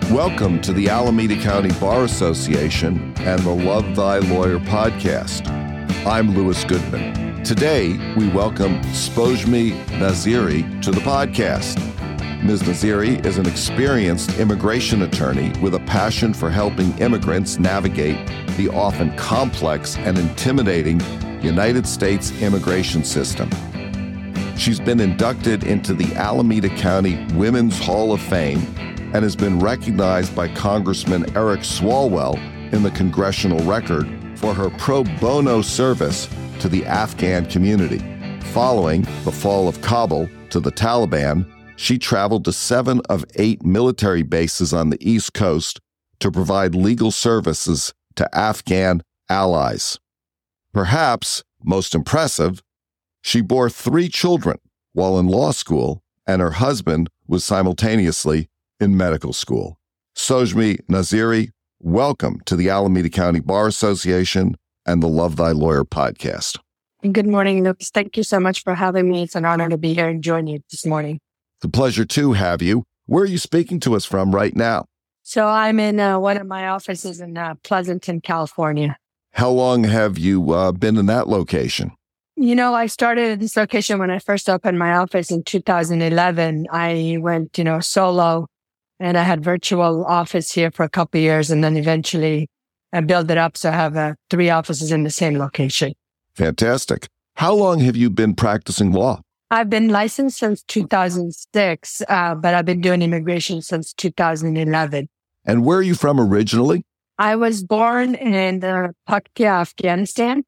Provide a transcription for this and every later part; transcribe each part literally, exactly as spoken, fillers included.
Welcome to the Alameda County Bar Association and the Love Thy Lawyer podcast. I'm Louis Goodman. Today, we welcome Spojmi Naziri to the podcast. Miz Naziri is an experienced immigration attorney with a passion for helping immigrants navigate the often complex and intimidating United States immigration system. She's been inducted into the Alameda County Women's Hall of Fame and has been recognized by Congressman Eric Swalwell in the Congressional Record for her pro bono service to the Afghan community. Following the fall of Kabul to the Taliban, she traveled to seven of eight military bases on the East Coast to provide legal services to Afghan allies. Perhaps most impressive, she bore three children while in law school, and her husband was simultaneously in medical school. Spojmi Naziri, welcome to the Alameda County Bar Association and the Love Thy Lawyer podcast. Good morning, Lucas. Thank you so much for having me. It's an honor to be here and join you this morning. It's a pleasure to have you. Where are you speaking to us from right now? So I'm in uh, one of my offices in uh, Pleasanton, California. How long have you uh, been in that location? You know, I started at this location when I first opened my office in two thousand eleven. I went, you know, solo. And I had virtual office here for a couple of years, and then eventually I built it up. So I have uh, three offices in the same location. Fantastic. How long have you been practicing law? I've been licensed since two thousand six, uh, but I've been doing immigration since two thousand eleven. And where are you from originally? I was born in uh, Paktia, Afghanistan,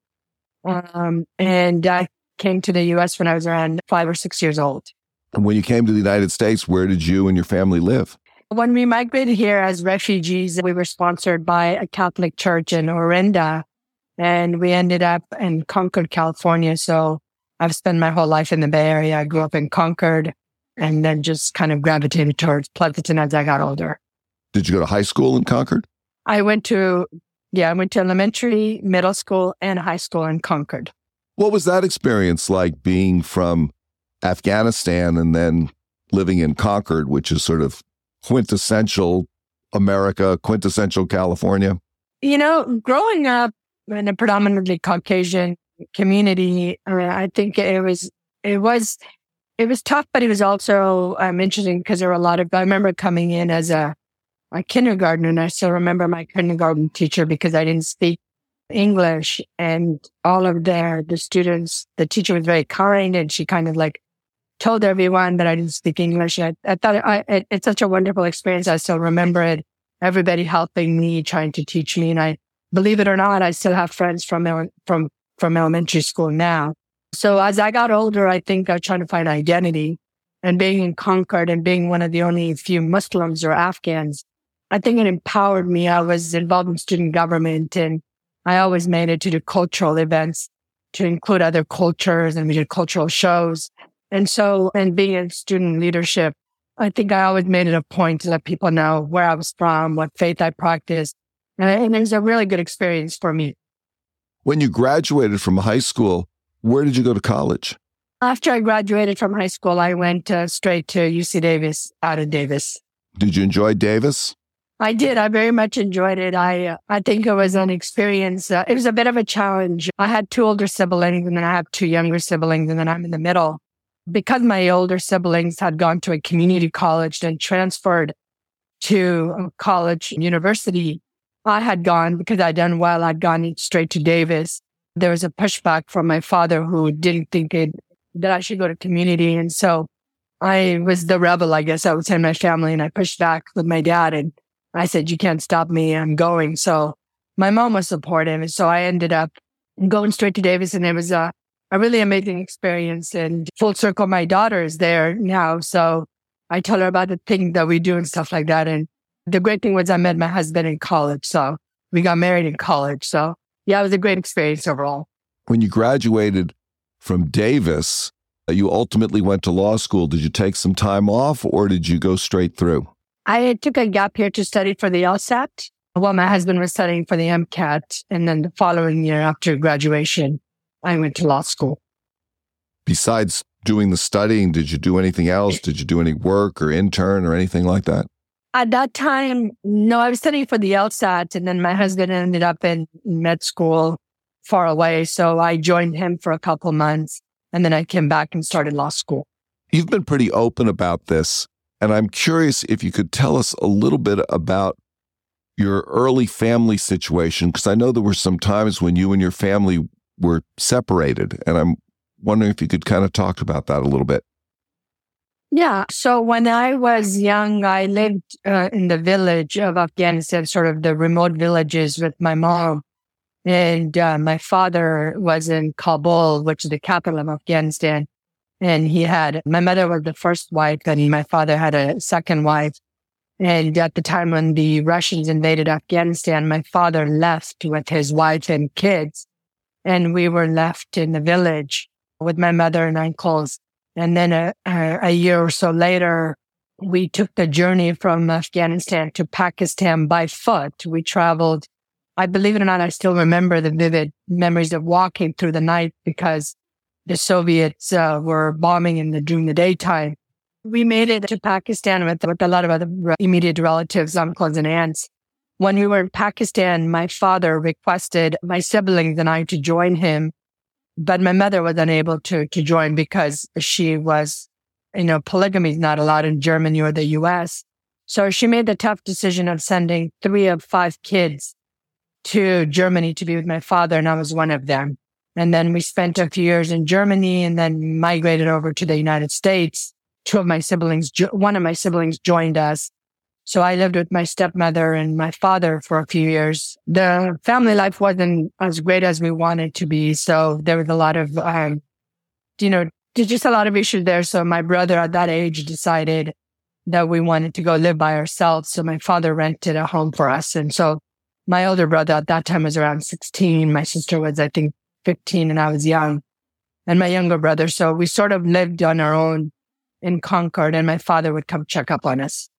um, and I came to the U S when I was around five or six years old. And when you came to the United States, where did you and your family live? When we migrated here as refugees, we were sponsored by a Catholic church in Orinda, and we ended up in Concord, California. So I've spent my whole life in the Bay Area. I grew up in Concord and then just kind of gravitated towards Pleasanton as I got older. Did you go to high school in Concord? I went to, yeah, I went to elementary, middle school, and high school in Concord. What was that experience like being from Afghanistan and then living in Concord, which is sort of quintessential America, quintessential California? You know, growing up in a predominantly Caucasian community, I, mean, I think it was, it was, it was tough, but it was also um, interesting because there were a lot of, I remember coming in as a, a kindergartner, and I still remember my kindergarten teacher because I didn't speak English, and all of their, the students, the teacher was very kind, and she kind of like told everyone that I didn't speak English. I, I thought I, it, it's such a wonderful experience. I still remember it. Everybody helping me, trying to teach me. And I, believe it or not, I still have friends from, from, from elementary school now. So as I got older, I think I was trying to find identity, and being in Concord and being one of the only few Muslims or Afghans, I think it empowered me. I was involved in student government, and I always made it to the cultural events to include other cultures, and we did cultural shows. And so, and being in student leadership, I think I always made it a point to let people know where I was from, what faith I practiced. And, and it was a really good experience for me. When you graduated from high school, where did you go to college? After I graduated from high school, I went uh, straight to U C Davis, out of Davis. Did you enjoy Davis? I did. I very much enjoyed it. I uh, I think it was an experience. Uh, it was a bit of a challenge. I had two older siblings, and then I have two younger siblings, and then I'm in the middle. Because my older siblings had gone to a community college and transferred to a college university, I had gone, because I'd done well, I'd gone straight to Davis. There was a pushback from my father who didn't think it, that I should go to community. And so I was the rebel, I guess I would say, in my family. And I pushed back with my dad, and I said, you can't stop me. I'm going. So my mom was supportive. And so I ended up going straight to Davis, and it was a A really amazing experience. And full circle, my daughter is there now. So I tell her about the things that we do and stuff like that. And the great thing was I met my husband in college. So we got married in college. So yeah, it was a great experience overall. When you graduated from Davis, you ultimately went to law school. Did you take some time off, or did you go straight through? I took a gap year to study for the LSAT while my husband was studying for the MCAT. And then the following year after graduation, I went to law school. Besides doing the studying, did you do anything else? Did you do any work or intern or anything like that? At that time, no, I was studying for the LSAT, and then my husband ended up in med school far away. So I joined him for a couple months, and then I came back and started law school. You've been pretty open about this, and I'm curious if you could tell us a little bit about your early family situation, because I know there were some times when you and your family were separated, and I'm wondering if you could kind of talk about that a little bit. Yeah. So when I was young, I lived uh, in the village of Afghanistan, sort of the remote villages with my mom. And uh, my father was in Kabul, which is the capital of Afghanistan. And he had, my mother was the first wife, and my father had a second wife. And at the time when the Russians invaded Afghanistan, my father left with his wife and kids. And we were left in the village with my mother and uncles. And then a, a, a year or so later, we took the journey from Afghanistan to Pakistan by foot. We traveled, I believe it or not, I still remember the vivid memories of walking through the night because the Soviets uh, were bombing in the, during the daytime. We made it to Pakistan with, with a lot of other immediate relatives, uncles and aunts. When we were in Pakistan, my father requested my siblings and I to join him. But my mother was unable to, to join because she was, you know, polygamy is not allowed in Germany or the U S. So she made the tough decision of sending three of five kids to Germany to be with my father, and I was one of them. And then we spent a few years in Germany and then migrated over to the United States. Two of my siblings, one of my siblings joined us. So I lived with my stepmother and my father for a few years. The family life wasn't as great as we wanted to be. So there was a lot of, um, you know, there's just a lot of issues there. So my brother at that age decided that we wanted to go live by ourselves. So my father rented a home for us. And so my older brother at that time was around sixteen. My sister was, I think, fifteen, and I was young. And my younger brother. So we sort of lived on our own in Concord, and my father would come check up on us.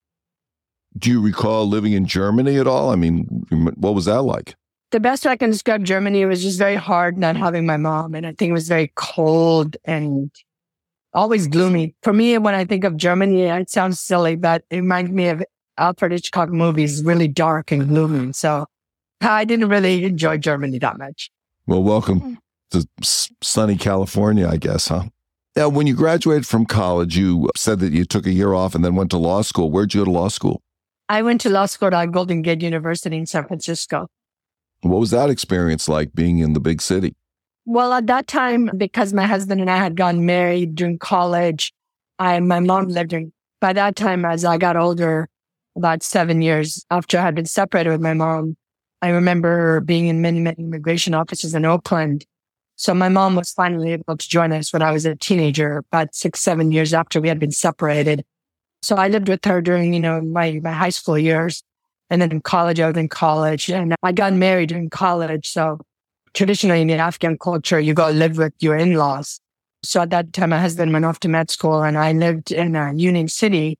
Do you recall living in Germany at all? I mean, what was that like? The best way I can describe Germany, it was just very hard not having my mom. And I think it was very cold and always gloomy. For me, when I think of Germany, it sounds silly, but it reminds me of Alfred Hitchcock movies, really dark and gloomy. So I didn't really enjoy Germany that much. Well, welcome to sunny California, I guess, huh? Now, when you graduated from college, you said that you took a year off and then went to law school. Where'd you go to law school? I went to law school at Golden Gate University in San Francisco. What was that experience like, being in the big city? Well, at that time, because my husband and I had gotten married during college, I, my mom lived in, by that time, as I got older, about seven years after I had been separated with my mom, I remember being in many, many immigration offices in Oakland. So my mom was finally able to join us when I was a teenager, about six, seven years after we had been separated. So I lived with her during, you know, my, my high school years. And then in college, I was in college, and I got married in college. So traditionally in the Afghan culture, you go live with your in-laws. So at that time, my husband went off to med school, and I lived in uh, Union City.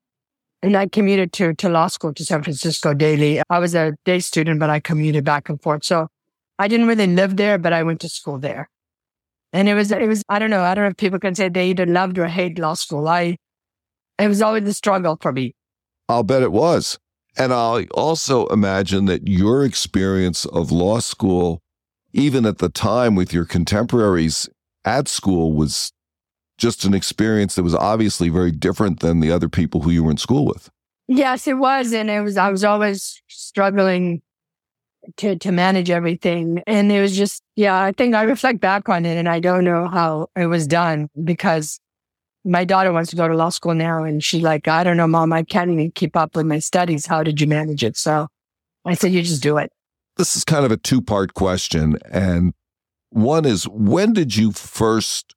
And I commuted to, to law school to San Francisco daily. I was a day student, but I commuted back and forth. So I didn't really live there, but I went to school there. And it was, it was, I don't know, I don't know if people can say they either loved or hate law school. I, it was always a struggle for me. I'll bet it was. And I also imagine that your experience of law school, even at the time with your contemporaries at school, was just an experience that was obviously very different than the other people who you were in school with. Yes, it was. And it was, I was always struggling to, to manage everything. And it was just, yeah, I think I reflect back on it and I don't know how it was done, because my daughter wants to go to law school now. And she's like, I don't know, Mom, I can't even keep up with my studies. How did you manage it? So I said, you just do it. This is kind of a two-part question. And one is, when did you first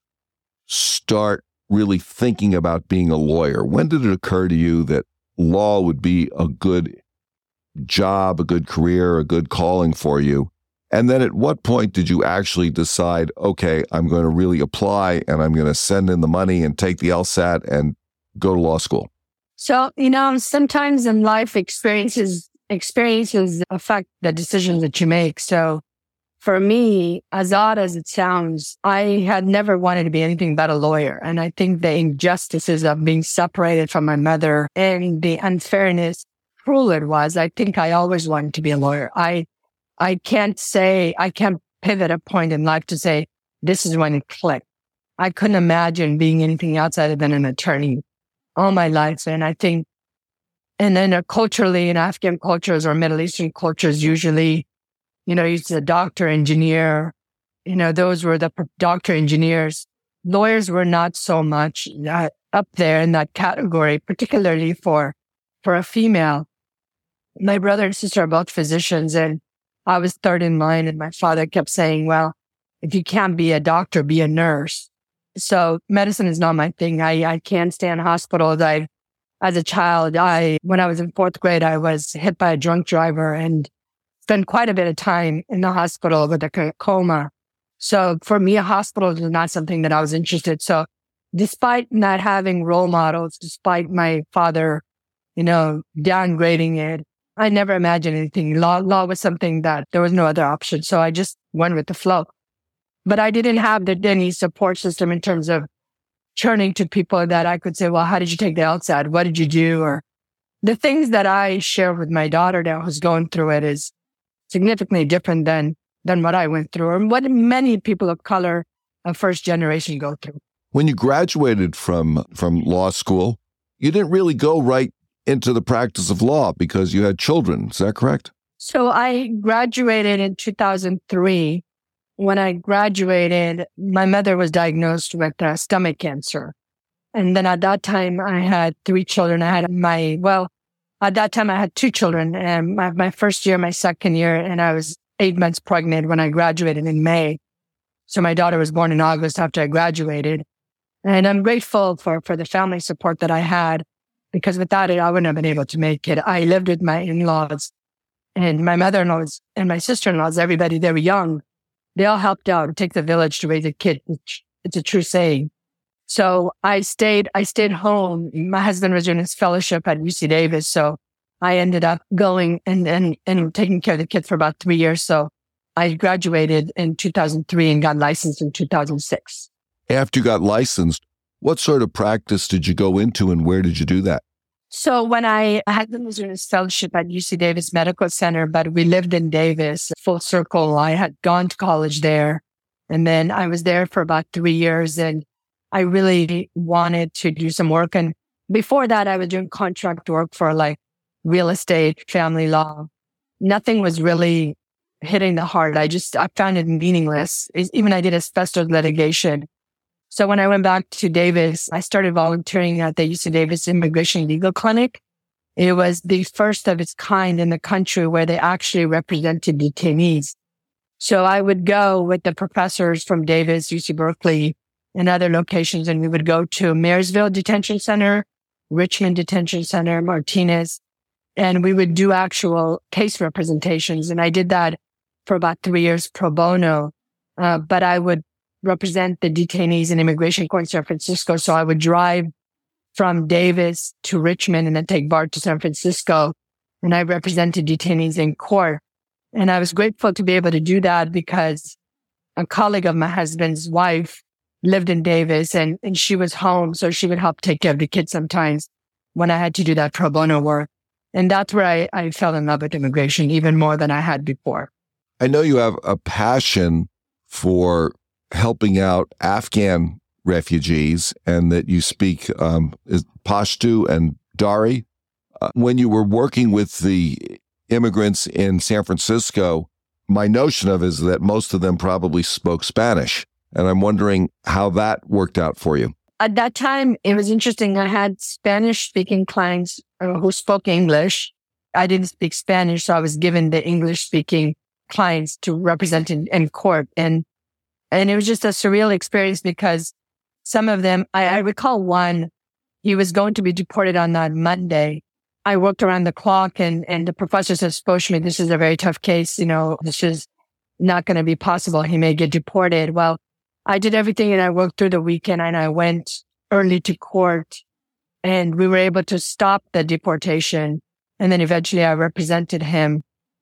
start really thinking about being a lawyer? When did it occur to you that law would be a good job, a good career, a good calling for you? And then at what point did you actually decide, okay, I'm going to really apply and I'm going to send in the money and take the LSAT and go to law school? So, you know, sometimes in life experiences, experiences affect the decisions that you make. So for me, as odd as it sounds, I had never wanted to be anything but a lawyer. And I think the injustices of being separated from my mother and the unfairness, cruel it was, I think I always wanted to be a lawyer. I, I can't say, I can't pivot a point in life to say, this is when it clicked. I couldn't imagine being anything outside than an attorney all my life. And I think, and then uh, culturally in Afghan cultures or Middle Eastern cultures, usually, you know, it's a doctor, engineer, you know, those were the doctor engineers. Lawyers were not so much uh, up there in that category, particularly for, for a female. My brother and sister are both physicians, and I was third in line, and my father kept saying, well, if you can't be a doctor, be a nurse. So medicine is not my thing. I, I can't stand hospitals. I, as a child, I, when I was in fourth grade, I was hit by a drunk driver and spent quite a bit of time in the hospital with a coma. So for me, a hospital is not something that I was interested. So despite not having role models, despite my father, you know, downgrading it, I never imagined anything. Law, law was something that there was no other option. So I just went with the flow. But I didn't have the, any support system in terms of turning to people that I could say, well, how did you take the LSAT? What did you do? Or the things that I share with my daughter now who's going through it is significantly different than, than what I went through or what many people of color of first generation go through. When you graduated from, from law school, you didn't really go right into the practice of law because you had children. Is that correct? So I graduated in two thousand three. When I graduated, my mother was diagnosed with uh, stomach cancer. And then at that time, I had three children. I had my, well, at that time, I had two children, and my, my first year, my second year, and I was eight months pregnant when I graduated in May. So my daughter was born in August after I graduated. And I'm grateful for, for the family support that I had, because without it, I wouldn't have been able to make it. I lived with my in-laws and my mother-in-laws and my sister-in-laws, everybody, they were young. They all helped out. It takes a village to raise a kid. It's a true saying. So I stayed, I stayed home. My husband was doing his fellowship at U C Davis. So I ended up going and, and, and taking care of the kids for about three years. So I graduated in two thousand three and got licensed in two thousand six. After you got licensed, what sort of practice did you go into and where did you do that? So when I, I had been doing his fellowship at U C Davis Medical Center, but we lived in Davis, full circle. I had gone to college there. And then I was there for about three years and I really wanted to do some work. And before that, I was doing contract work for like real estate, family law. Nothing was really hitting the heart. I just, I found it meaningless. Even I did asbestos litigation. So when I went back to Davis, I started volunteering at the U C Davis Immigration Legal Clinic. It was the first of its kind in the country where they actually represented detainees. So I would go with the professors from Davis, U C Berkeley, and other locations, and we would go to Marysville Detention Center, Richmond Detention Center, Martinez, and we would do actual case representations. And I did that for about three years pro bono, uh, but I would represent the detainees in immigration court in San Francisco. So I would drive from Davis to Richmond and then take BART to San Francisco. And I represented detainees in court. And I was grateful to be able to do that because a colleague of my husband's wife lived in Davis and, and she was home. So she would help take care of the kids sometimes when I had to do that pro bono work. And that's where I, I fell in love with immigration even more than I had before. I know you have a passion for helping out Afghan refugees and that you speak um, Pashto and Dari. Uh, when you were working with the immigrants in San Francisco, my notion of is that most of them probably spoke Spanish. And I'm wondering how that worked out for you. At that time, it was interesting. I had Spanish-speaking clients uh, who spoke English. I didn't speak Spanish, so I was given the English-speaking clients to represent in, in court. And And it was just a surreal experience because some of them, I, I recall one, he was going to be deported on that Monday. I worked around the clock and, and the professor said, Sposhmi, this is a very tough case. You know, this is not going to be possible. He may get deported. Well, I did everything and I worked through the weekend and I went early to court and we were able to stop the deportation. And then eventually I represented him.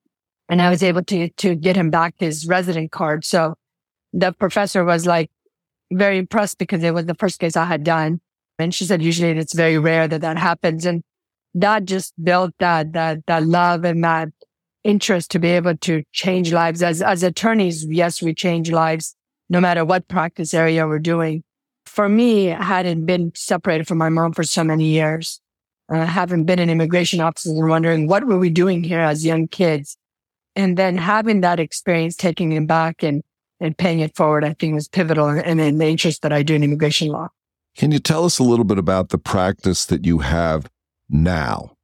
And I was able to, to get him back his resident card. So the professor was like very impressed because it was the first case I had done. And she said, usually it's very rare that that happens. And that just built that, that, that love and that interest to be able to change lives. As, as attorneys, yes, we change lives no matter what practice area we're doing. For me, I hadn't been separated from my mom for so many years. I uh, haven't been in immigration offices and wondering what were we doing here as young kids. And then having that experience, taking it back and, and paying it forward, I think was pivotal in, in the interest that I do in immigration law. Can you tell us a little bit about the practice that you have now?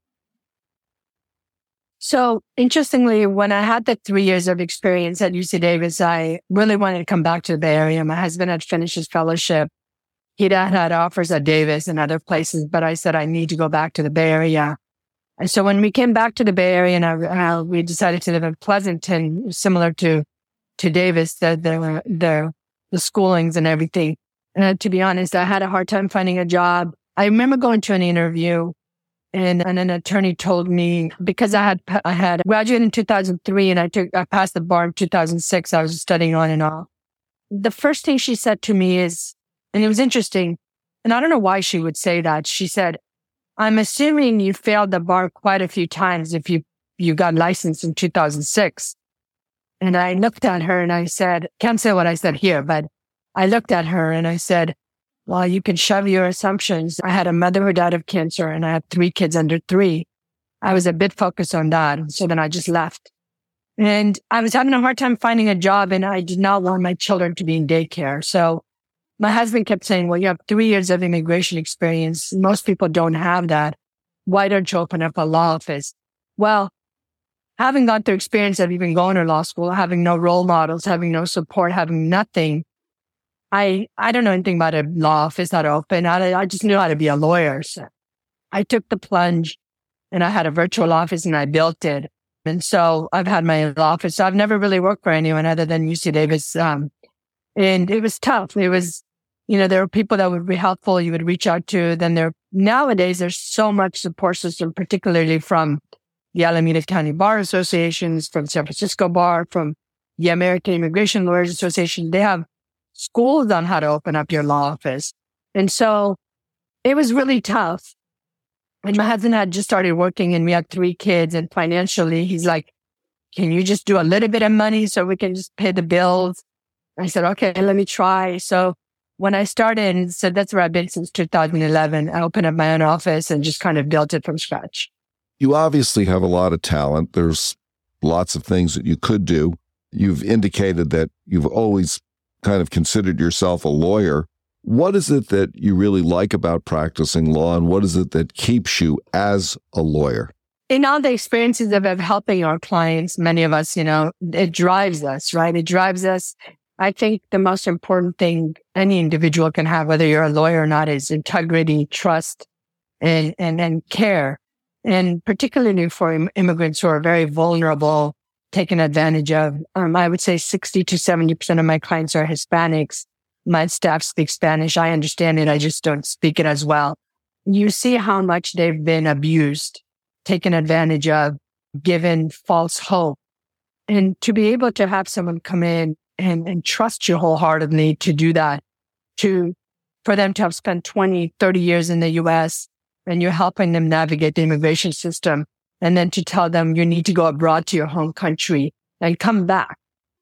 So interestingly, when I had the three years of experience at U C Davis, I really wanted to come back to the Bay Area. My husband had finished his fellowship. He'd had, had offers at Davis and other places, but I said, I need to go back to the Bay Area. And so when we came back to the Bay Area and I, uh, we decided to live in Pleasanton, similar to, to Davis, the, the, the, the schoolings and everything. And to be honest, I had a hard time finding a job. I remember going to an interview and, and an attorney told me, because I had, I had graduated in two thousand three and I took, I passed the bar in two thousand six. I was studying on and off. The first thing she said to me is, and it was interesting, and I don't know why she would say that. She said, I'm assuming you failed the bar quite a few times if you, you got licensed in two thousand six. And I looked at her and I said, can't say what I said here, but I looked at her and I said, well, you can shove your assumptions. I had a mother who died of cancer and I had three kids under three. I was a bit focused on that. So then I just left. And I was having a hard time finding a job and I did not want my children to be in daycare. So my husband kept saying, well, you have three years of immigration experience. Most people don't have that. Why don't you open up a law office? Well, having gone through experience of even going to law school, having no role models, having no support, having nothing, I, I don't know anything about a law office that open. I, I just knew how to be a lawyer. So I took the plunge and I had a virtual office and I built it. And so I've had my law office. So I've never really worked for anyone other than U C Davis. Um, and it was tough. It was, you know, there were people that would be helpful. You would reach out to. Then there, nowadays, there's so much support system, particularly from the Alameda County Bar Associations, from San Francisco Bar, from the American Immigration Lawyers Association. They have schools on how to open up your law office. And so it was really tough. And my husband had just started working and we had three kids, and financially he's like, can you just do a little bit of money so we can just pay the bills? I said, okay, let me try. So when I started, and so that's where I've been since two thousand eleven, I opened up my own office and just kind of built it from scratch. You obviously have a lot of talent. There's lots of things that you could do. You've indicated that you've always kind of considered yourself a lawyer. What is it that you really like about practicing law, and what is it that keeps you as a lawyer? In all the experiences of, of helping our clients, many of us, you know, it drives us, right? It drives us. I think the most important thing any individual can have, whether you're a lawyer or not, is integrity, trust, and, and, and care. And particularly for im- immigrants who are very vulnerable, taken advantage of. Um, I would say sixty to seventy percent of my clients are Hispanics. My staff speaks Spanish. I understand it. I just don't speak it as well. You see how much they've been abused, taken advantage of, given false hope. And to be able to have someone come in and, and trust you wholeheartedly to do that, to, for them to have spent twenty, thirty years in the U S and you're helping them navigate the immigration system, and then to tell them you need to go abroad to your home country and come back.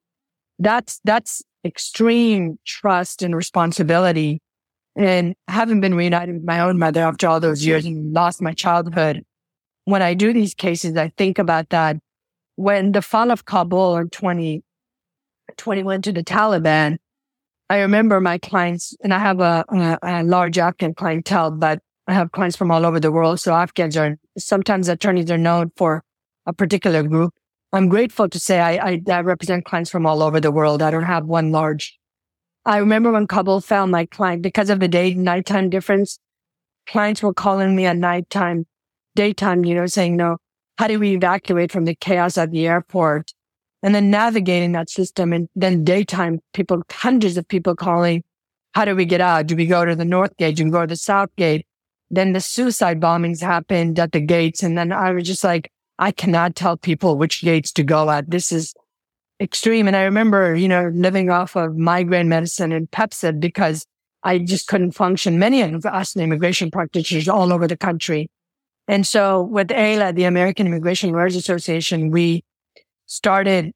That's, that's extreme trust and responsibility. And having been reunited with my own mother after all those years and lost my childhood, when I do these cases, I think about that. When the fall of Kabul in twenty twenty-one to the Taliban, I remember my clients, and I have a, a, a large Afghan clientele, but I have clients from all over the world. So Afghans are, sometimes attorneys are known for a particular group. I'm grateful to say I, I, I represent clients from all over the world. I don't have one large. I remember when Kabul fell, my client, because of the day nighttime difference, clients were calling me at nighttime, daytime, you know, saying, no, how do we evacuate from the chaos at the airport? And then navigating that system. And then daytime, people, hundreds of people calling, how do we get out? Do we go to the North Gate? Do we go to the South Gate? Then the suicide bombings happened at the gates. And then I was just like, I cannot tell people which gates to go at. This is extreme. And I remember, you know, living off of migraine medicine and Pepcid because I just couldn't function. Many of us immigration practitioners all over the country. And so with A I L A, the American Immigration Lawyers Association, we started,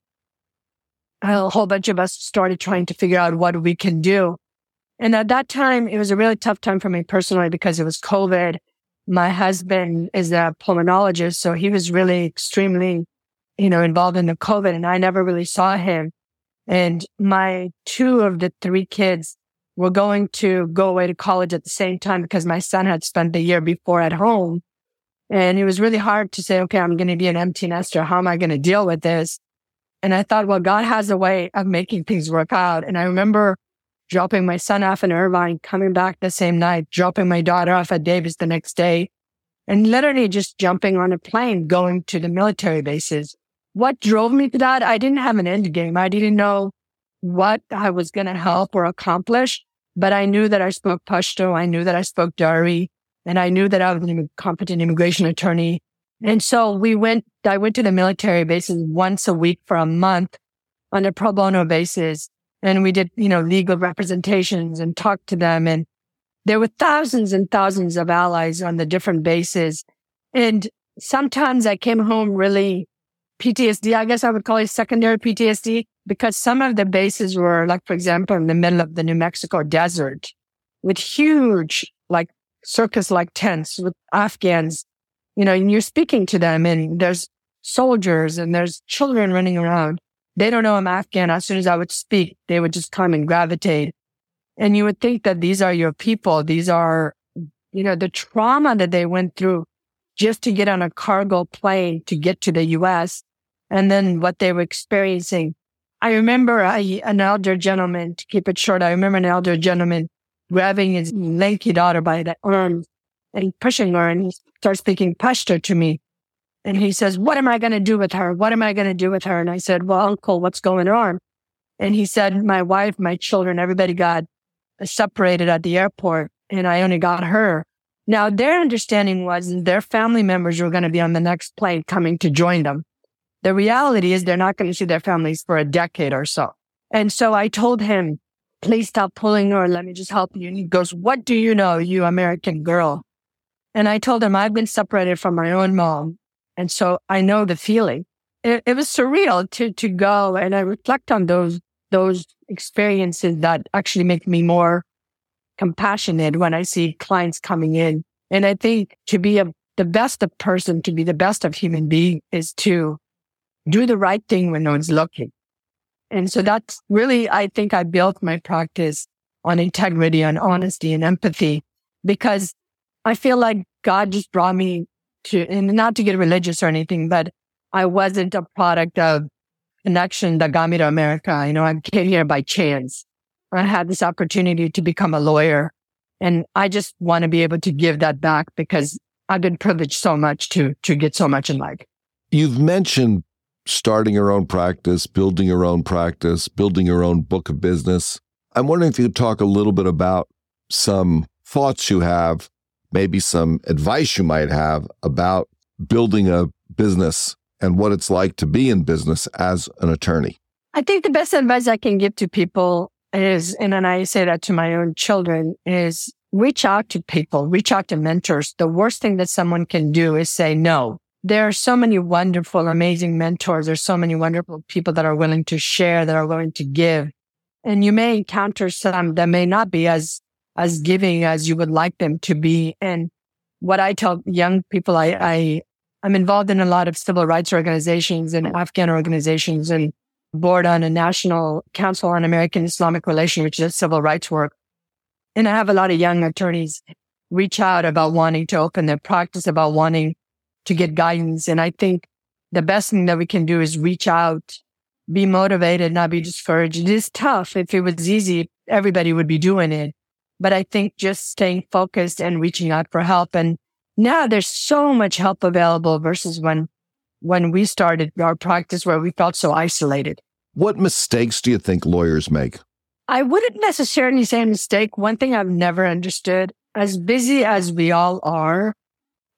a whole bunch of us started trying to figure out what we can do. And at that time, it was a really tough time for me personally because it was COVID. My husband is a pulmonologist, so he was really extremely, you know, involved in the COVID, and I never really saw him. And my two of the three kids were going to go away to college at the same time because my son had spent the year before at home. And it was really hard to say, okay, I'm going to be an empty nester. How am I going to deal with this? And I thought, well, God has a way of making things work out. And I remember dropping my son off in Irvine, coming back the same night, dropping my daughter off at Davis the next day, and literally just jumping on a plane, going to the military bases. What drove me to that? I didn't have an end game. I didn't know what I was going to help or accomplish, but I knew that I spoke Pashto. I knew that I spoke Dari, and I knew that I was a competent immigration attorney. And so we went, I went to the military bases once a week for a month on a pro bono basis. And we did, you know, legal representations and talked to them. And there were thousands and thousands of allies on the different bases. And sometimes I came home really P T S D, I guess I would call it secondary P T S D, because some of the bases were like, for example, in the middle of the New Mexico desert with huge, like circus-like tents with Afghans, you know, and you're speaking to them and there's soldiers and there's children running around. They don't know I'm Afghan. As soon as I would speak, they would just come and gravitate. And you would think that these are your people. These are, you know, the trauma that they went through just to get on a cargo plane to get to the U S and then what they were experiencing. I remember a, an elder gentleman, to keep it short, I remember an elder gentleman grabbing his lanky daughter by the arm and pushing her, and he starts speaking Pashto to me. And he says, what am I going to do with her? What am I going to do with her? And I said, well, uncle, what's going on? And he said, my wife, my children, everybody got separated at the airport and I only got her. Now, their understanding was their family members were going to be on the next plane coming to join them. The reality is they're not going to see their families for a decade or so. And so I told him, please stop pulling her. Let me just help you. And he goes, what do you know, you American girl? And I told him, I've been separated from my own mom. And so I know the feeling. It, it was surreal to, to go. And I reflect on those, those experiences that actually make me more compassionate when I see clients coming in. And I think to be a, the best of person, to be the best of human being is to do the right thing when no one's looking. And so that's really, I think I built my practice on integrity, on honesty and empathy, because I feel like God just brought me to, and not to get religious or anything, but I wasn't a product of connection that got me to America. You know, I came here by chance. I had this opportunity to become a lawyer, and I just want to be able to give that back because I've been privileged so much to, to get so much in life. You've mentioned starting your own practice, building your own practice, building your own book of business. I'm wondering if you could talk a little bit about some thoughts you have, maybe some advice you might have about building a business and what it's like to be in business as an attorney. I think the best advice I can give to people is, and then I say that to my own children, is reach out to people, reach out to mentors. The worst thing that someone can do is say no. There are so many wonderful, amazing mentors. There's so many wonderful people that are willing to share, that are willing to give. And you may encounter some that may not be as, as giving as you would like them to be. And what I tell young people, I, I, I'm involved in a lot of civil rights organizations and Afghan organizations and board on a National Council on American Islamic Relations, which is civil rights work. And I have a lot of young attorneys reach out about wanting to open their practice, about wanting to get guidance. And I think the best thing that we can do is reach out, be motivated, not be discouraged. It is tough. If it was easy, everybody would be doing it. But I think just staying focused and reaching out for help. And now there's so much help available versus when, when we started our practice where we felt so isolated. What mistakes do you think lawyers make? I wouldn't necessarily say a mistake. One thing I've never understood, as busy as we all are,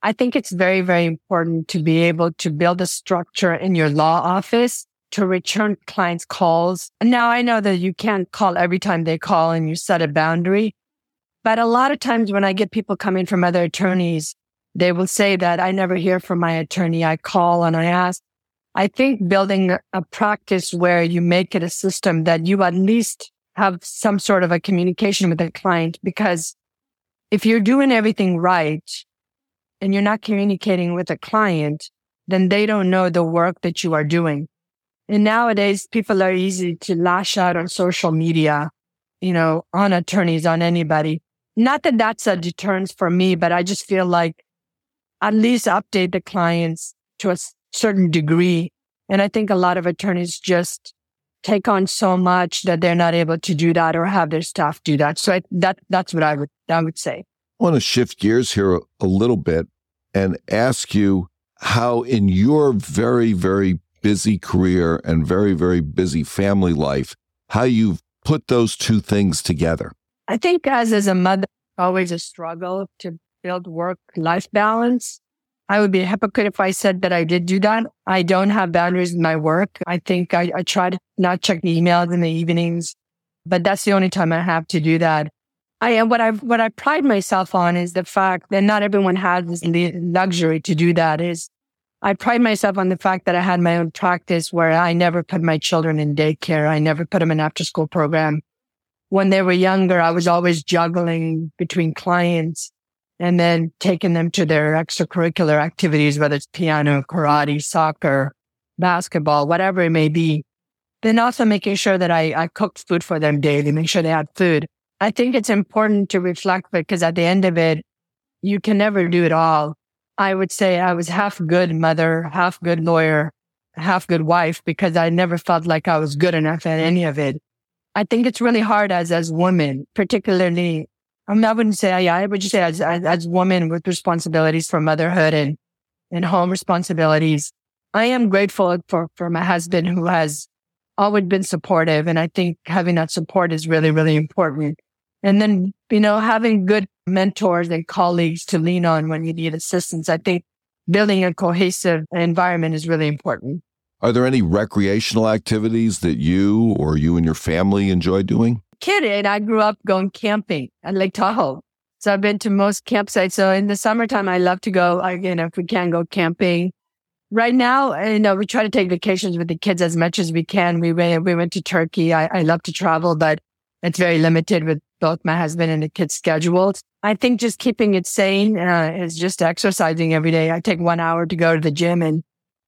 I think it's very, very important to be able to build a structure in your law office to return clients' calls. Now, I know that you can't call every time they call and you set a boundary, but a lot of times when I get people coming from other attorneys, they will say that I never hear from my attorney. I call and I ask. I think building a practice where you make it a system that you at least have some sort of a communication with the client, because if you're doing everything right and you're not communicating with a client, then they don't know the work that you are doing. And nowadays, people are easy to lash out on social media, you know, on attorneys, on anybody. Not that that's a deterrence for me, but I just feel like at least update the clients to a certain degree. And I think a lot of attorneys just take on so much that they're not able to do that or have their staff do that. So I, that that's what I would I would say. I want to shift gears here a little bit and ask you how in your very, very busy career and very, very busy family life, how you've put those two things together. I think as, as a mother, always a struggle to build work-life balance. I would be a hypocrite if I said that I did do that. I don't have boundaries in my work. I think I, I try to not check the emails in the evenings, but that's the only time I have to do that. I what I what I pride myself on is the fact that not everyone has this luxury to do that. Is I pride myself on the fact that I had my own practice where I never put my children in daycare. I never put them in after-school program. When they were younger, I was always juggling between clients and then taking them to their extracurricular activities, whether it's piano, karate, soccer, basketball, whatever it may be. Then also making sure that I, I cooked food for them daily, make sure they had food. I think it's important to reflect because at the end of it, you can never do it all. I would say I was half good mother, half good lawyer, half good wife because I never felt like I was good enough at any of it. I think it's really hard as, as women, particularly I mean, I wouldn't say, yeah, I would just say as, as, as women with responsibilities for motherhood and, and home responsibilities, I am grateful for, for my husband who has always been supportive. And I think having that support is really, really important. And then, you know, having good mentors and colleagues to lean on when you need assistance. I think building a cohesive environment is really important. Are there any recreational activities that you or you and your family enjoy doing? Kid, and I grew up going camping at Lake Tahoe. So I've been to most campsites. So in the summertime, I love to go, you know, if we can go camping. Right now, you know, we try to take vacations with the kids as much as we can. We went, we went to Turkey. I, I love to travel, but it's very limited with both my husband and the kids' schedules. I think just keeping it sane uh, is just exercising every day. I take one hour to go to the gym, and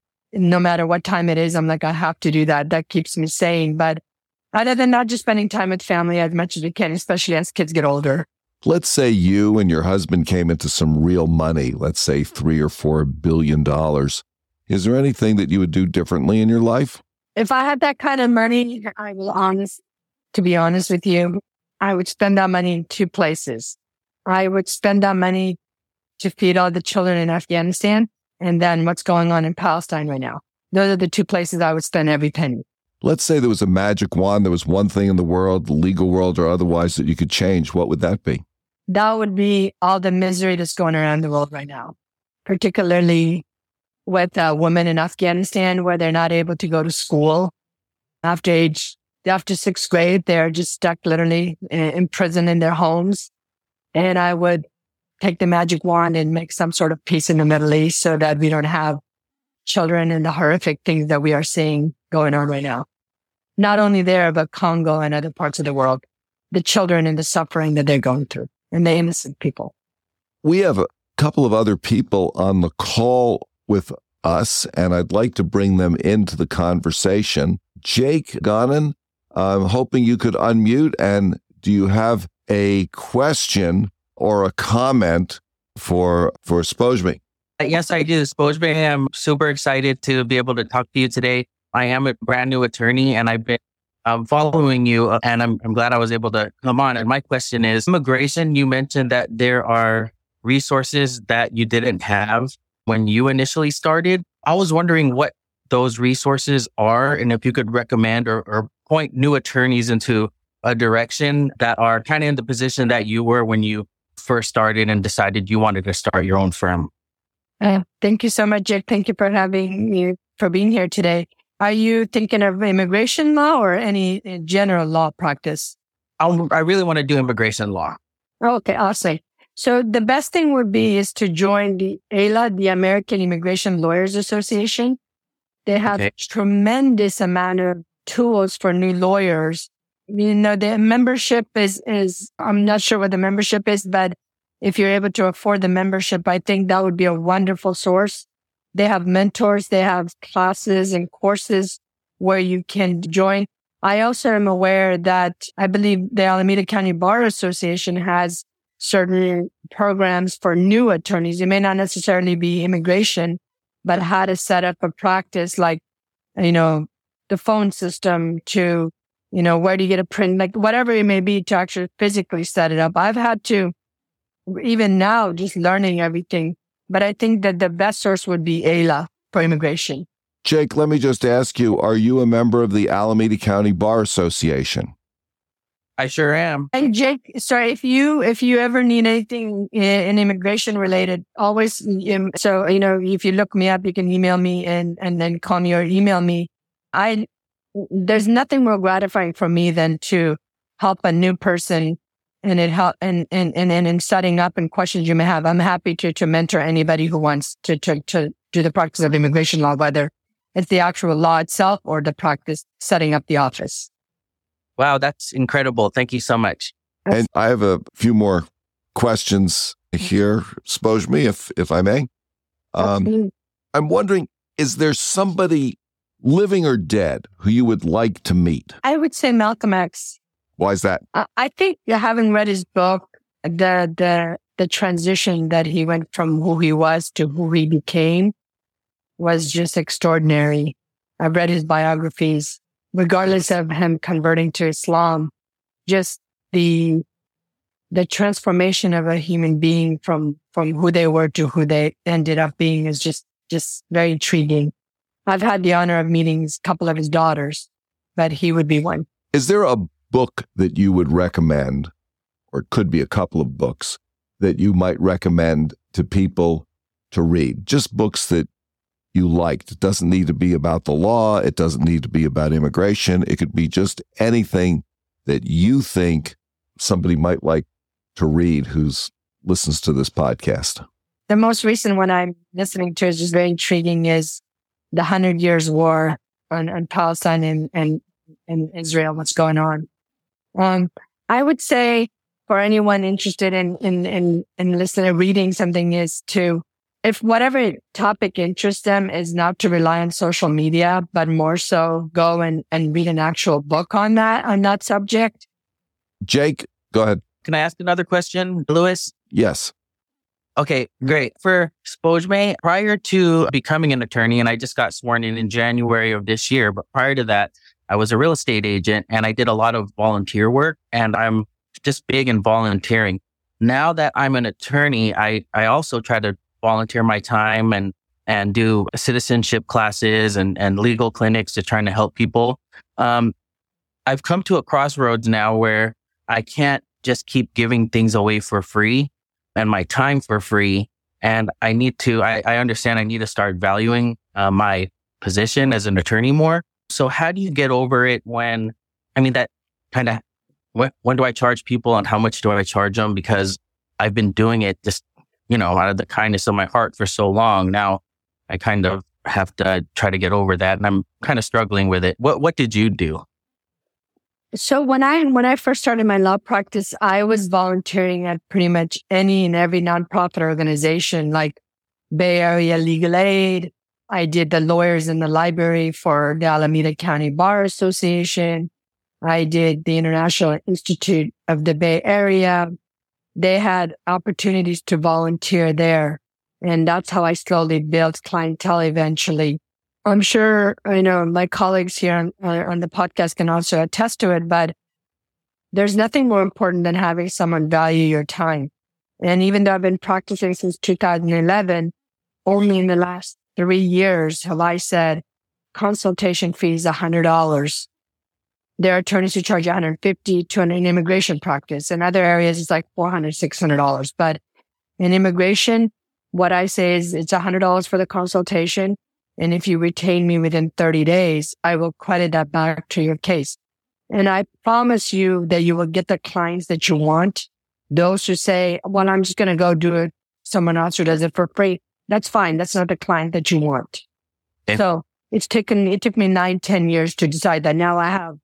no matter what time it is, I'm like, I have to do that. That keeps me sane. But other than that, just spending time with family as much as we can, especially as kids get older. Let's say you and your husband came into some real money, let's say three or four billion dollars. Is there anything that you would do differently in your life? If I had that kind of money, I will honest, to be honest with you, I would spend that money in two places. I would spend that money to feed all the children in Afghanistan and then what's going on in Palestine right now. Those are the two places I would spend every penny. Let's say there was a magic wand. There was one thing in the world, the legal world or otherwise, that you could change. What would that be? That would be all the misery that's going around the world right now, particularly with uh, women in Afghanistan where they're not able to go to school after age, after sixth grade. They're just stuck literally in, in prison in their homes. And I would take the magic wand and make some sort of peace in the Middle East so that we don't have children and the horrific things that we are seeing going on right now. Not only there, but Congo and other parts of the world, the children and the suffering that they're going through and the innocent people. We have a couple of other people on the call with us, and I'd like to bring them into the conversation. Jake Gonan, I'm hoping you could unmute. And do you have a question or a comment for, for Spojmi? Yes, I do. Spojmi, I'm super excited to be able to talk to you today. I am a brand new attorney and I've been um, following you uh, and I'm, I'm glad I was able to come on. And my question is, immigration, you mentioned that there are resources that you didn't have when you initially started. I was wondering what those resources are and if you could recommend or, or point new attorneys into a direction that are kind of in the position that you were when you first started and decided you wanted to start your own firm. Uh, thank you so much, Jake. Thank you for having me, for being here today. Are you thinking of immigration law or any general law practice? I'll, I really want to do immigration law. Okay, awesome. So the best thing would be is to join the A L A, the American Immigration Lawyers Association. They have Okay. tremendous amount of tools for new lawyers. You know, the membership is, is, I'm not sure what the membership is, but if you're able to afford the membership, I think that would be a wonderful source. They have mentors, they have classes and courses where you can join. I also am aware that I believe the Alameda County Bar Association has certain programs for new attorneys. It may not necessarily be immigration, but how to set up a practice, like, you know, the phone system to, you know, where do you get a print, like whatever it may be to actually physically set it up. I've had to, even now, just learning everything. But I think that the best source would be A L A for immigration. Jake, let me just ask you, are you a member of the Alameda County Bar Association? I sure am. And Jake, sorry, if you, if you ever need anything in immigration related, always, um, so, you know, if you look me up, you can email me and, and then call me or email me. I, there's nothing more gratifying for me than to help a new person and it help, and, and, and, and in setting up and questions you may have. I'm happy to, to mentor anybody who wants to, to, to do the practice of immigration law, whether it's the actual law itself or the practice setting up the office. Wow, that's incredible. Thank you so much. And I have a few more questions here, Spojmi, if if I may. Um, I'm wondering, is there somebody living or dead who you would like to meet? I would say Malcolm X. Why is that? I, I think having read his book, the the the transition that he went from who he was to who he became was just extraordinary. I've read his biographies. Regardless of him converting to Islam, just the the transformation of a human being from from who they were to who they ended up being is just just very intriguing. I've had the honor of meeting a couple of his daughters, but he would be one. Is there a book that you would recommend, or it could be a couple of books, that you might recommend to people to read? Just books that you liked. It doesn't need to be about the law. It doesn't need to be about immigration. It could be just anything that you think somebody might like to read who's listens to this podcast. The most recent one I'm listening to is just very intriguing is the Hundred Years War on, on Palestine and, and, and Israel, what's going on. Um, I would say for anyone interested in, in, in, in listening, reading something is to, if whatever topic interests them is not to rely on social media, but more so go and, and read an actual book on that, on that subject. Jake, go ahead. Can I ask another question, Louis? Yes. Okay, great. For Spojmi, prior to becoming an attorney, and I just got sworn in in January of this year, but prior to that, I was a real estate agent and I did a lot of volunteer work, and I'm just big in volunteering. Now that I'm an attorney, I, I also try to volunteer my time and, and do citizenship classes and, and legal clinics to trying to help people. Um, I've come to a crossroads now where I can't just keep giving things away for free and my time for free. And I need to, I, I understand I need to start valuing uh, my position as an attorney more. So how do you get over it when, I mean, that kind of, when, when do I charge people and how much do I charge them? Because I've been doing it just, you know, out of the kindness of my heart for so long. Now I kind of have to try to get over that, and I'm kind of struggling with it. What What did you do? So when I when I first started my law practice, I was volunteering at pretty much any and every nonprofit organization, like Bay Area Legal Aid. I did the lawyers in the library for the Alameda County Bar Association. I did the International Institute of the Bay Area. They had opportunities to volunteer there. And that's how I slowly built clientele eventually. I'm sure, you know, my colleagues here on, on the podcast can also attest to it, but there's nothing more important than having someone value your time. And even though I've been practicing since two thousand eleven, only in the last three years have I said consultation fees one hundred dollars. There are attorneys who charge one hundred fifty dollars to an immigration practice. In other areas, it's like four hundred dollars, six hundred dollars. But in immigration, what I say is it's one hundred dollars for the consultation. And if you retain me within thirty days, I will credit that back to your case. And I promise you that you will get the clients that you want. Those who say, well, I'm just going to go do it. Someone else who does it for free. That's fine. That's not the client that you want. Okay. So it's taken, it took me nine, ten years to decide that. Now I have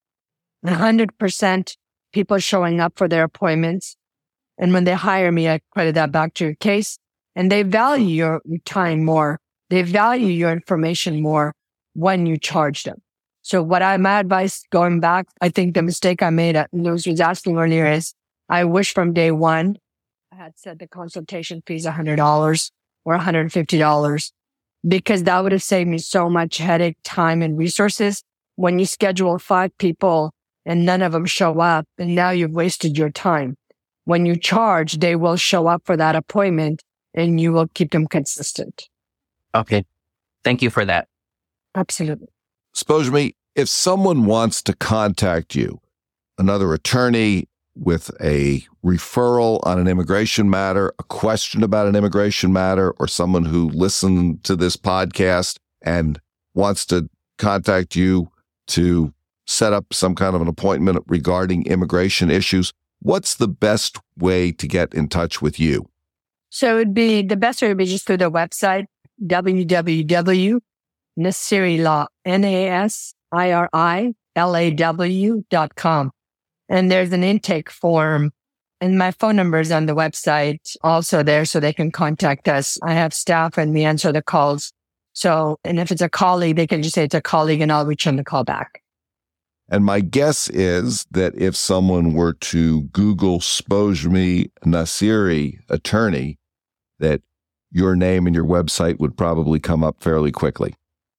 one hundred percent people showing up for their appointments. And when they hire me, I credit that back to your case. And they value your time more. They value your information more when you charge them. So what I, my advice going back, I think the mistake I made, Louis was asking earlier, is I wish from day one, I had said the consultation fee is one hundred dollars or one hundred fifty dollars, because that would have saved me so much headache, time, and resources. When you schedule five people and none of them show up, and now you've wasted your time. When you charge, they will show up for that appointment and you will keep them consistent. Okay. Thank you for that. Absolutely. Spojmi, if someone wants to contact you, another attorney with a referral on an immigration matter, a question about an immigration matter, or someone who listened to this podcast and wants to contact you to set up some kind of an appointment regarding immigration issues, what's the best way to get in touch with you? So it'd be, the best way would be just through the website, w w w dot nasiri law, N A S I R I L A W dot com. And there's an intake form, and my phone number is on the website also there, so they can contact us. I have staff and we answer the calls. So, and if it's a colleague, they can just say it's a colleague and I'll return the call back. And my guess is that if someone were to Google Spojmi Nasiri attorney, that your name and your website would probably come up fairly quickly.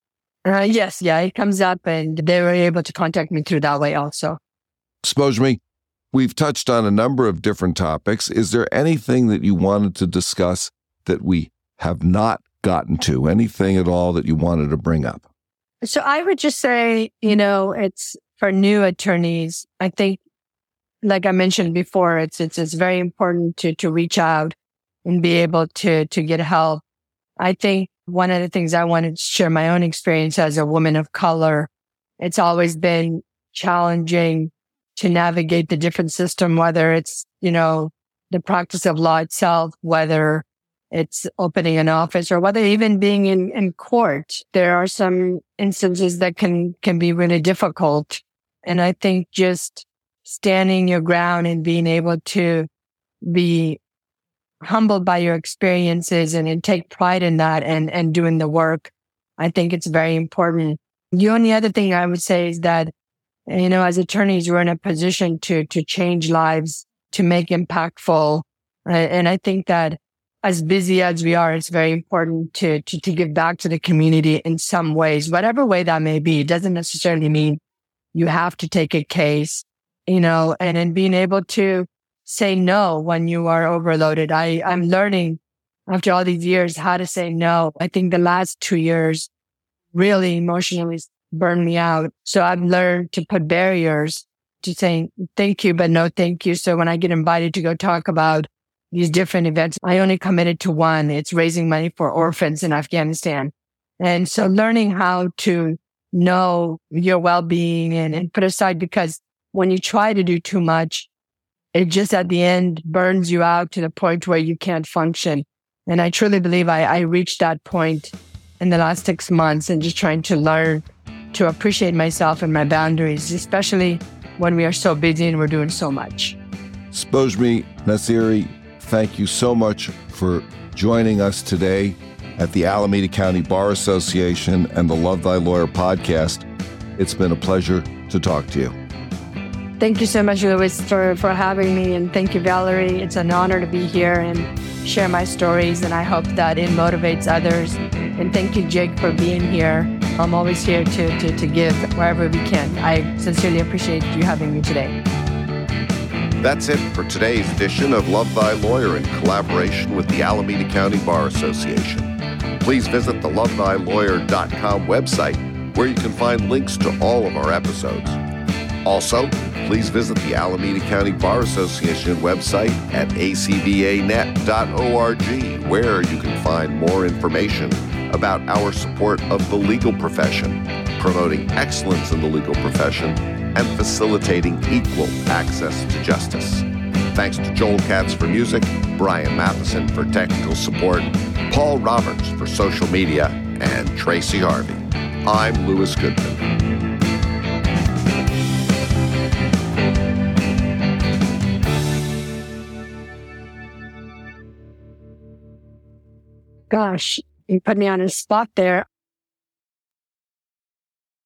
Uh, yes, yeah, it comes up and they were able to contact me through that way also. Spojmi, we've touched on a number of different topics. Is there anything that you wanted to discuss that we have not gotten to? Anything at all that you wanted to bring up? So I would just say, you know, it's for new attorneys. I think, like I mentioned before, it's it's it's very important to to reach out and be able to to get help. I think one of the things I wanted to share my own experience as a woman of color. It's always been challenging to navigate the different system, whether it's, you know, the practice of law itself, whether it's opening an office or whether even being in, in court. There are some instances that can, can be really difficult. And I think just standing your ground and being able to be humbled by your experiences and, and take pride in that and, and doing the work, I think it's very important. The only other thing I would say is that, you know, as attorneys, we're in a position to, to change lives, to make impactful. Uh, and I think that as busy as we are, it's very important to, to, to give back to the community in some ways, whatever way that may be. It doesn't necessarily mean you have to take a case, you know, and then being able to say no when you are overloaded. I, I'm learning after all these years how to say no. I think the last two years really emotionally burned me out. So I've learned to put barriers to saying thank you, but no thank you. So when I get invited to go talk about these different events, I only committed to one. It's raising money for orphans in Afghanistan. And so learning how to know your well-being and, and put aside, because when you try to do too much, it just at the end burns you out to the point where you can't function. And I truly believe I, I reached that point in the last six months and just trying to learn to appreciate myself and my boundaries, especially when we are so busy and we're doing so much. Spojmi Nasiri, thank you so much for joining us today at the Alameda County Bar Association and the Love Thy Lawyer podcast. It's been a pleasure to talk to you. Thank you so much, Louis, for, for having me. And thank you, Valerie. It's an honor to be here and share my stories. And I hope that it motivates others. And thank you, Jake, for being here. I'm always here to, to, to give wherever we can. I sincerely appreciate you having me today. That's it for today's edition of Love Thy Lawyer in collaboration with the Alameda County Bar Association. Please visit the love thy lawyer dot com website, where you can find links to all of our episodes. Also, please visit the Alameda County Bar Association website at a c b a net dot org, where you can find more information about our support of the legal profession, promoting excellence in the legal profession, and facilitating equal access to justice. Thanks to Joel Katz for music, Brian Matheson for technical support, Paul Roberts for social media, and Tracy Harvey. I'm Louis Goodman. Gosh, you put me on a spot there.